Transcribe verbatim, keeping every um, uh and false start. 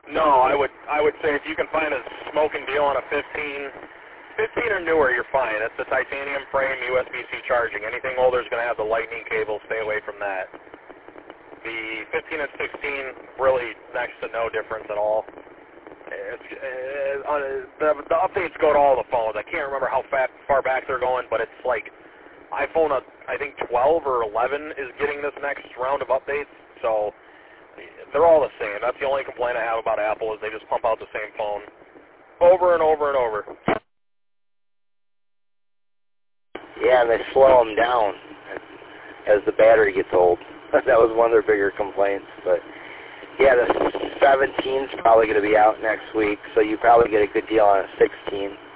No, I would I would say if you can find a smoking deal on a fifteen, fifteen or newer, you're fine. That's the titanium frame, U S B C charging. Anything older is going to have the lightning cable. Stay away from that. The fifteen and sixteen, really next to no difference at all. It's, uh, the, the updates go to all the phones. I can't remember how fat, far back they're going, but it's like iPhone, uh, I think twelve or eleven is getting this next round of updates. So they're all the same. That's the only complaint I have about Apple is they just pump out the same phone over and over and over. Yeah, and they slow them down as the battery gets old. That was one of their bigger complaints. But yeah, the seventeen's probably going to be out next week, so you probably get a good deal on a sixteen.